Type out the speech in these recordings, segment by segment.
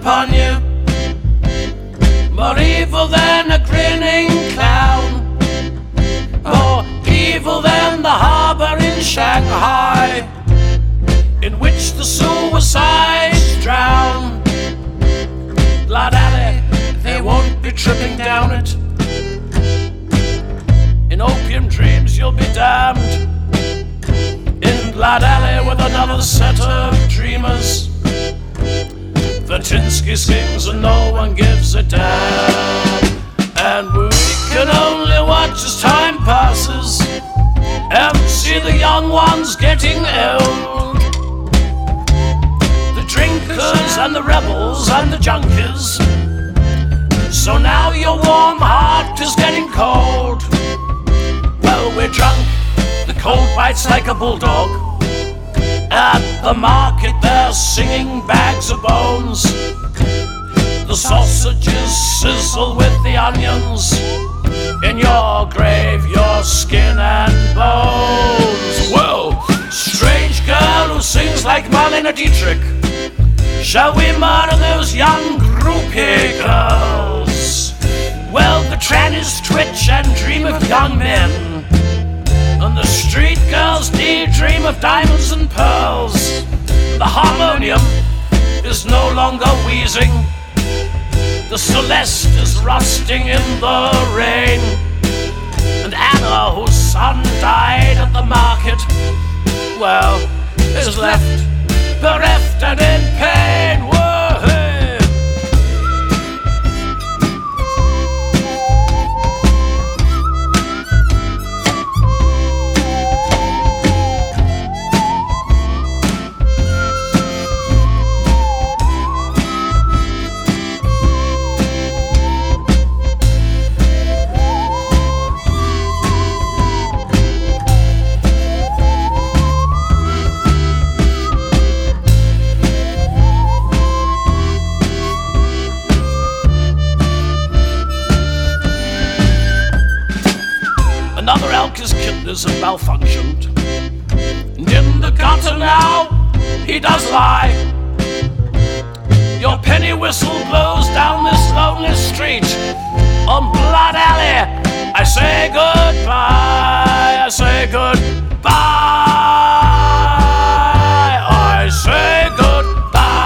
upon you, more evil than a grinning clown, more evil than the harbor in Shanghai, in which the suicides drown. Blood Alley, they won't be tripping down it. In opium dreams you'll be damned. In Blood Alley with another set of dreamers, Vatinsky sings and no one gives a damn. And we can only watch as time passes and see the young ones getting old, the drinkers and the rebels and the junkies. So now your warm heart is getting cold. Well, we're drunk, the cold bites like a bulldog. At the market they're singing bags of bones. The sausages sizzle with the onions. In your grave, your skin and bones. Well, strange girl who sings like Marlene Dietrich, shall we murder those young groupie girls? Well, the trannies twitch and dream of young men, and the street girls daydream of diamonds and pearls. The harmonium is no longer wheezing, the Celeste is rusting in the rain, and Anna, whose son died at the market, well, is left bereft and in pain. Whoa. Another Alka's kidneys have malfunctioned, and in the gutter now he does lie. Your penny whistle blows down this lonely street. On Blood Alley I say goodbye, I say goodbye, I say goodbye.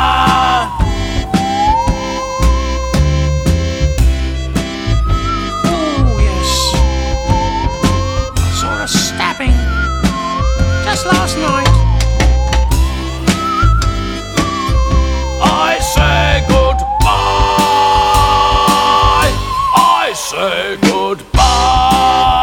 Just last night. I say goodbye, I say goodbye.